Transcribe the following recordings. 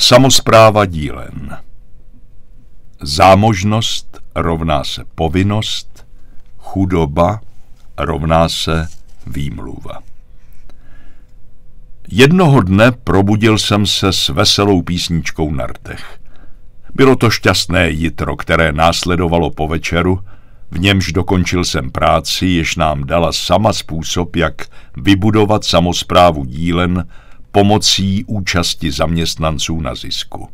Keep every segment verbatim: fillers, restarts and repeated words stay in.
Samospráva dílen. Zámožnost rovná se povinnost, chudoba rovná se výmluva. Jednoho dne probudil jsem se s veselou písničkou na rtech. Bylo to šťastné jitro, které následovalo po večeru, v němž dokončil jsem práci, jež nám dala sama způsob, jak vybudovat samosprávu dílen pomocí účasti zaměstnanců na zisku.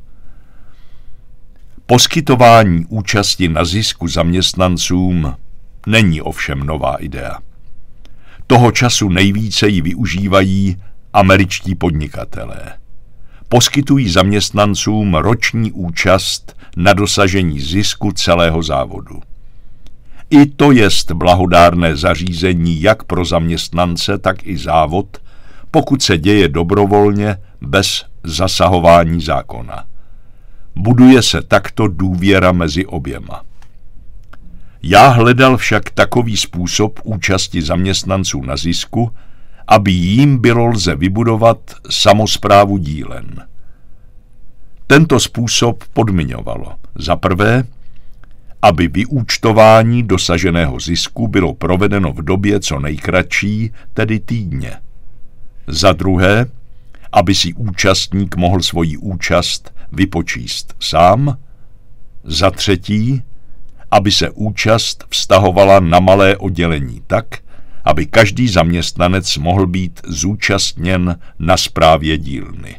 Poskytování účasti na zisku zaměstnancům není ovšem nová idea. Toho času nejvíce ji využívají američtí podnikatelé. Poskytují zaměstnancům roční účast na dosažení zisku celého závodu. I to jest blahodárné zařízení jak pro zaměstnance, tak i závod, pokud se děje dobrovolně bez zasahování zákona. Buduje se takto důvěra mezi oběma. Já hledal však takový způsob účasti zaměstnanců na zisku, aby jím bylo lze vybudovat samosprávu dílen. Tento způsob podmiňovalo za prvé, aby vyúčtování dosaženého zisku bylo provedeno v době co nejkratší, tedy týdně. Za druhé, aby si účastník mohl svoji účast vypočíst sám. Za třetí, aby se účast vztahovala na malé oddělení tak, aby každý zaměstnanec mohl být zúčastněn na správě dílny.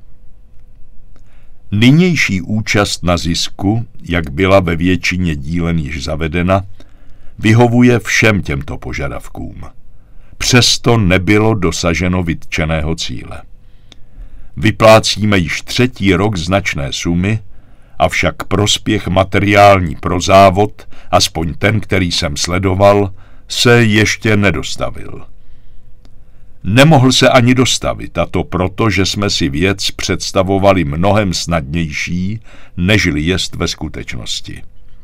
Nynější účast na zisku, jak byla ve většině dílen již zavedena, vyhovuje všem těmto požadavkům. Přesto nebylo dosaženo vytčeného cíle. Vyplácíme již třetí rok značné sumy, avšak prospěch materiální pro závod, aspoň ten, který jsem sledoval, se ještě nedostavil. Nemohl se ani dostavit, a to proto, že jsme si věc představovali mnohem snadnější, nežli jest ve skutečnosti.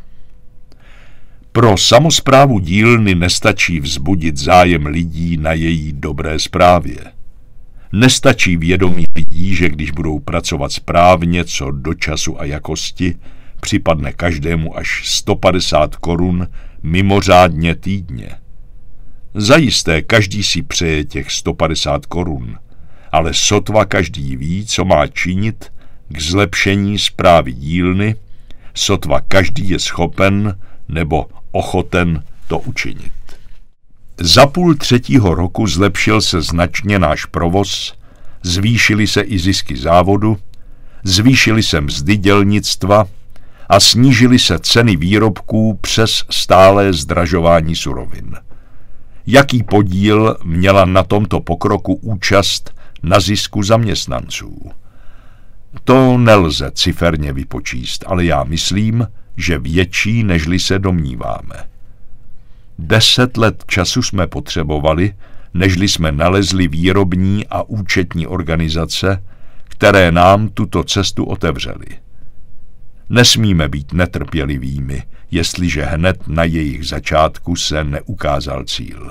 Pro samosprávu dílny nestačí vzbudit zájem lidí na její dobré správě. Nestačí vědomí lidí, že když budou pracovat správně co do času a jakosti, připadne každému až sto padesát korun mimořádně týdně. Zajisté každý si přeje těch sto padesát korun, ale sotva každý ví, co má činit k zlepšení správy dílny, sotva každý je schopen nebo ochoten to učinit. Za půl třetího roku zlepšil se značně náš provoz, zvýšily se i zisky závodu, zvýšily se mzdy dělnictva a snížily se ceny výrobků přes stálé zdražování surovin. Jaký podíl měla na tomto pokroku účast na zisku zaměstnanců? To nelze ciferně vypočíst, ale já myslím, že větší, nežli se domníváme. Deset let času jsme potřebovali, nežli jsme nalezli výrobní a účetní organizace, které nám tuto cestu otevřely. Nesmíme být netrpělivými, jestliže hned na jejich začátku se neukázal cíl.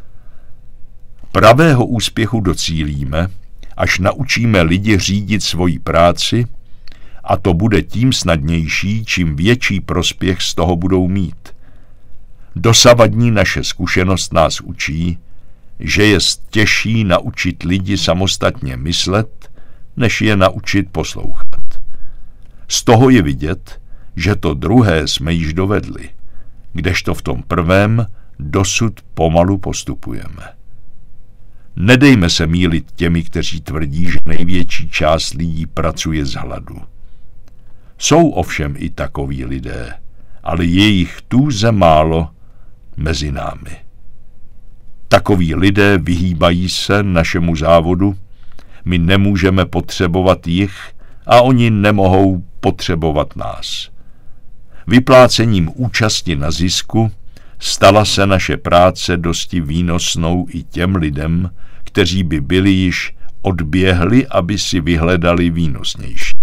Pravého úspěchu docílíme, až naučíme lidi řídit svoji práci, a to bude tím snadnější, čím větší prospěch z toho budou mít. Dosavadní naše zkušenost nás učí, že je těžší naučit lidi samostatně myslet, než je naučit poslouchat. Z toho je vidět, že to druhé jsme již dovedli, kdežto v tom prvém dosud pomalu postupujeme. Nedejme se mýlit těmi, kteří tvrdí, že největší část lidí pracuje z hladu. Jsou ovšem i takoví lidé, ale je jich tůze málo mezi námi. Takoví lidé vyhýbají se našemu závodu, my nemůžeme potřebovat jich a oni nemohou potřebovat nás. Vyplácením účasti na zisku stala se naše práce dosti výnosnou i těm lidem, kteří by byli již odběhli, aby si vyhledali výnosnější.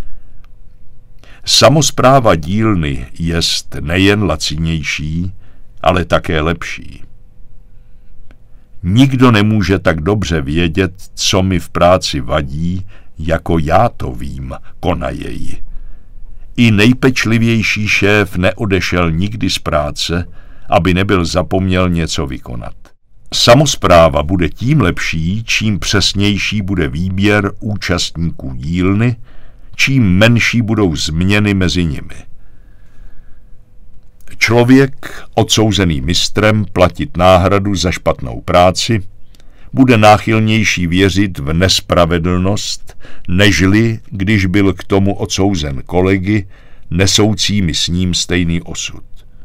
Samospráva dílny jest nejen lacinější, ale také lepší. Nikdo nemůže tak dobře vědět, co mi v práci vadí, jako já to vím, konajeji. I nejpečlivější šéf neodešel nikdy z práce, aby nebyl zapomněl něco vykonat. Samospráva bude tím lepší, čím přesnější bude výběr účastníků dílny, čím menší budou změny mezi nimi. Člověk, odsouzený mistrem platit náhradu za špatnou práci, bude náchylnější věřit v nespravedlnost, nežli, když byl k tomu odsouzen kolegy, nesoucími s ním stejný osud.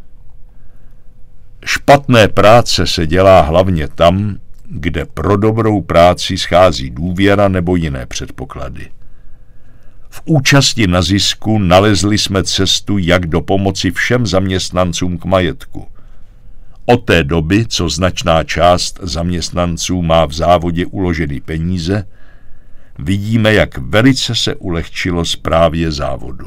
Špatné práce se dělá hlavně tam, kde pro dobrou práci schází důvěra nebo jiné předpoklady. V účasti na zisku nalezli jsme cestu, jak do pomoci všem zaměstnancům k majetku. Od té doby, co značná část zaměstnanců má v závodě uloženy peníze, vidíme, jak velice se ulehčilo správě závodu.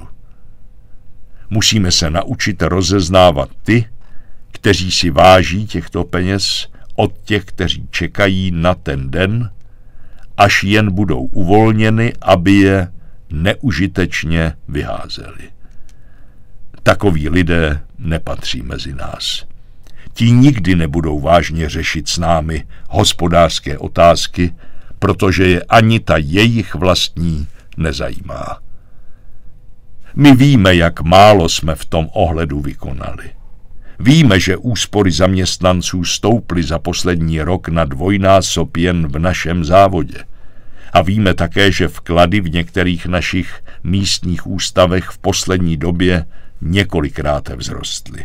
Musíme se naučit rozeznávat ty, kteří si váží těchto peněz, od těch, kteří čekají na ten den, až jen budou uvolněny, aby je neužitečně vyházeli. Takoví lidé nepatří mezi nás. Ti nikdy nebudou vážně řešit s námi hospodářské otázky, protože je ani ta jejich vlastní nezajímá. My víme, jak málo jsme v tom ohledu vykonali. Víme, že úspory zaměstnanců stouply za poslední rok na dvojnásob jen v našem závodě. A víme také, že vklady v některých našich místních ústavech v poslední době několikrát vzrostly.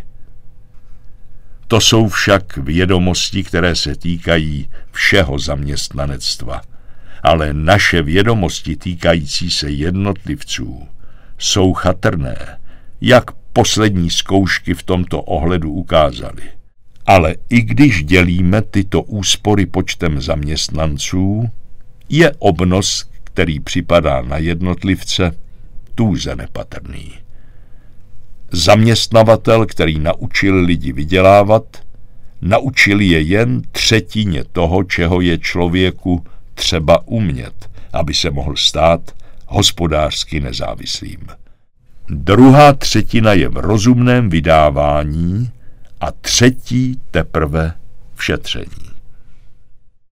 To jsou však vědomosti, které se týkají všeho zaměstnanectva, ale naše vědomosti týkající se jednotlivců jsou chatrné, jak poslední zkoušky v tomto ohledu ukázaly. Ale i když dělíme tyto úspory počtem zaměstnanců, je obnos, který připadá na jednotlivce, tůze nepatrný. Zaměstnavatel, který naučil lidi vydělávat, naučil je jen třetině toho, čeho je člověku třeba umět, aby se mohl stát hospodářsky nezávislým. Druhá třetina je v rozumném vydávání a třetí teprve v šetření.